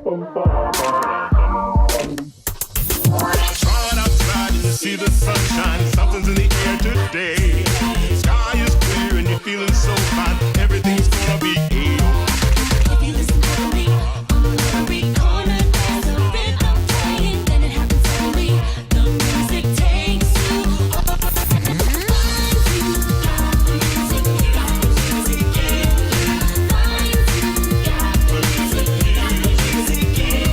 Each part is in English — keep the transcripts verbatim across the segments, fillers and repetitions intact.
Run outside and you see the sunshine. Something's in the air today. Sky is clear and you're feeling so fine. Everything's gonna be A-OK. If you listen to me, on every corner there's a rhythm playing, then it happens suddenly. The music takes you over. Find you got the music, got the music in you. Find you got the music, got the music in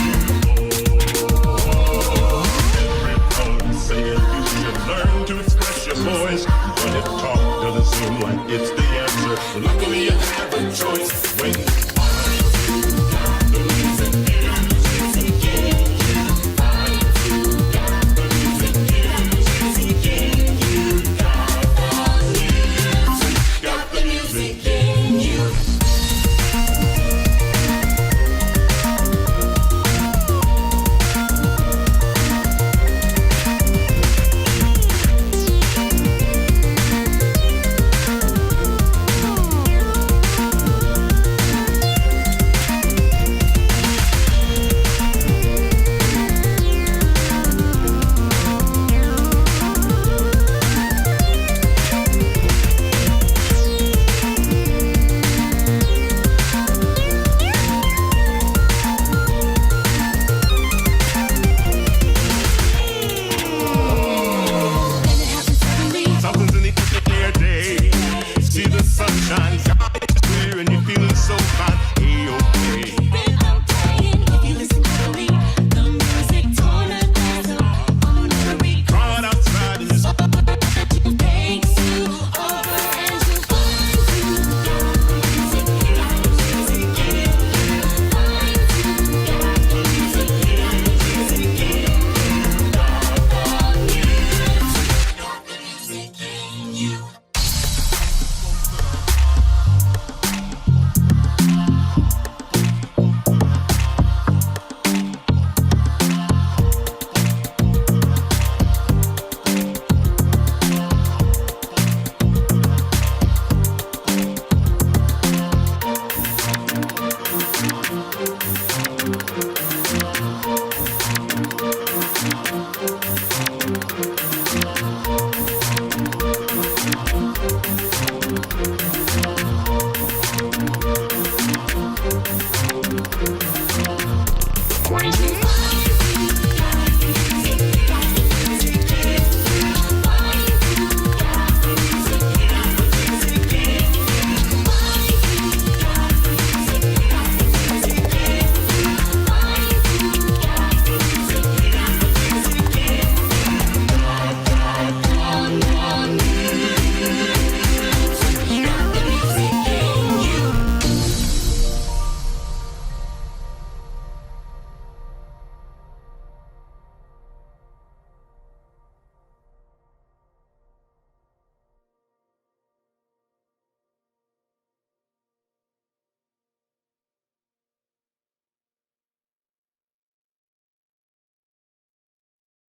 Everyone say it, you should learn to express your voice. But if talk doesn't seem like it's the answer, luckily you have a choice. When